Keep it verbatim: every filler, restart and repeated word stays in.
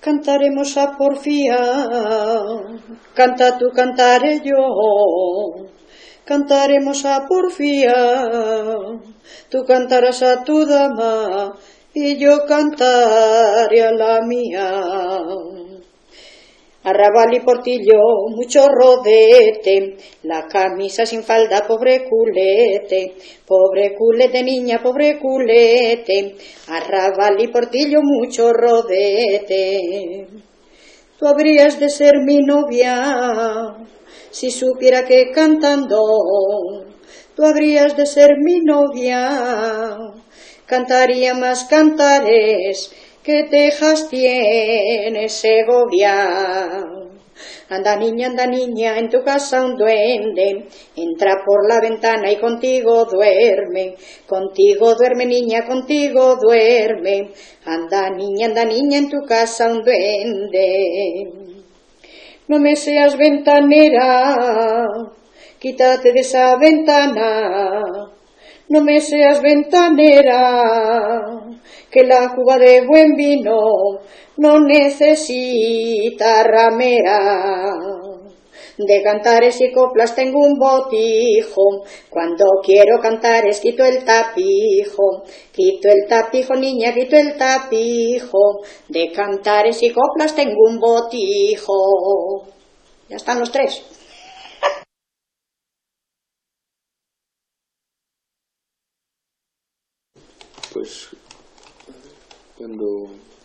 Cantaremos a porfía, canta tú, cantaré yo. Cantaremos a porfía, tú cantarás a tu dama y yo cantaré a la mía. Arrabal y portillo, mucho rodete, la camisa sin falda, pobre culete, pobre culete niña, pobre culete, arrabal y portillo, mucho rodete. Tú habrías de ser mi novia, si supiera que cantando, tú habrías de ser mi novia, cantaría más cantares, que tejas tiene Segovia. Anda niña, anda niña, en tu casa un duende, entra por la ventana y contigo duerme, contigo duerme niña, contigo duerme. Anda niña, anda niña, en tu casa un duende. No me seas ventanera, quítate de esa ventana. No me seas ventanera, que la cuba de buen vino no necesita ramera. De cantares y coplas tengo un botijo, cuando quiero cantares quito el tapijo, quito el tapijo niña, quito el tapijo, de cantares y coplas tengo un botijo. Ya están los tres. Pues cuando